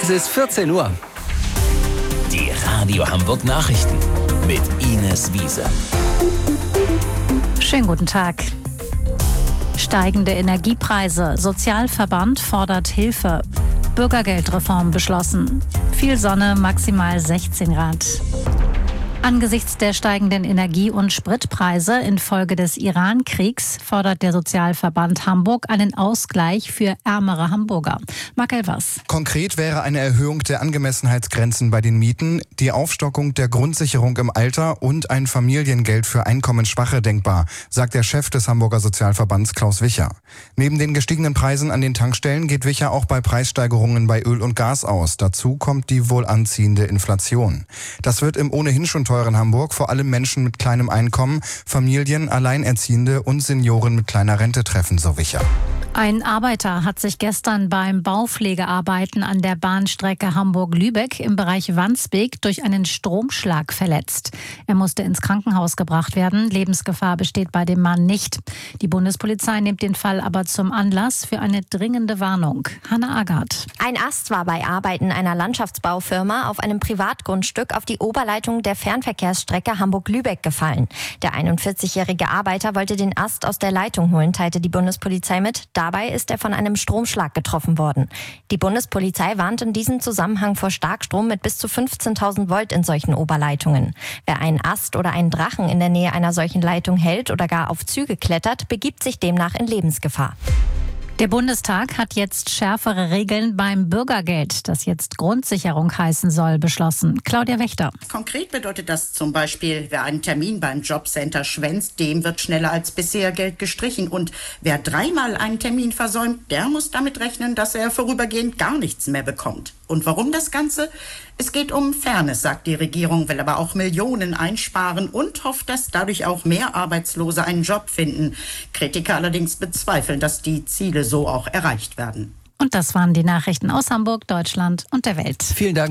Es ist 14 Uhr. Die Radio Hamburg Nachrichten mit Ines Wiese. Schönen guten Tag. Steigende Energiepreise. Sozialverband fordert Hilfe. Bürgergeldreform beschlossen. Viel Sonne, maximal 16 Grad. Angesichts der steigenden Energie- und Spritpreise infolge des Iran-Kriegs fordert der Sozialverband Hamburg einen Ausgleich für ärmere Hamburger. Marc Elvers. Konkret wäre eine Erhöhung der Angemessenheitsgrenzen bei den Mieten, die Aufstockung der Grundsicherung im Alter und ein Familiengeld für Einkommensschwache denkbar, sagt der Chef des Hamburger Sozialverbands Klaus Wicher. Neben den gestiegenen Preisen an den Tankstellen geht Wicher auch bei Preissteigerungen bei Öl und Gas aus. Dazu kommt die wohl anziehende Inflation. Das wird im ohnehin schon teuren Hamburg vor allem Menschen mit kleinem Einkommen, Familien, Alleinerziehende und Senioren mit kleiner Rente treffen, so Wicher. Ein Arbeiter hat sich gestern beim Baupflegearbeiten an der Bahnstrecke Hamburg-Lübeck im Bereich Wandsbek durch einen Stromschlag verletzt. Er musste ins Krankenhaus gebracht werden. Lebensgefahr besteht bei dem Mann nicht. Die Bundespolizei nimmt den Fall aber zum Anlass für eine dringende Warnung. Hanna Agard. Ein Ast war bei Arbeiten einer Landschaftsbaufirma auf einem Privatgrundstück auf die Oberleitung der Fernverkehrsstrecke Hamburg-Lübeck gefallen. Der 41-jährige Arbeiter wollte den Ast aus der Leitung holen, teilte die Bundespolizei mit. Dabei ist er von einem Stromschlag getroffen worden. Die Bundespolizei warnt in diesem Zusammenhang vor Starkstrom mit bis zu 15.000 Volt in solchen Oberleitungen. Wer einen Ast oder einen Drachen in der Nähe einer solchen Leitung hält oder gar auf Züge klettert, begibt sich demnach in Lebensgefahr. Der Bundestag hat jetzt schärfere Regeln beim Bürgergeld, das jetzt Grundsicherung heißen soll, beschlossen. Claudia Wächter. Konkret bedeutet das zum Beispiel, wer einen Termin beim Jobcenter schwänzt, dem wird schneller als bisher Geld gestrichen. Und wer dreimal einen Termin versäumt, der muss damit rechnen, dass er vorübergehend gar nichts mehr bekommt. Und warum das Ganze? Es geht um Fairness, sagt die Regierung, will aber auch Millionen einsparen und hofft, dass dadurch auch mehr Arbeitslose einen Job finden. Kritiker allerdings bezweifeln, dass die Ziele so auch erreicht werden. Und das waren die Nachrichten aus Hamburg, Deutschland und der Welt. Vielen Dank.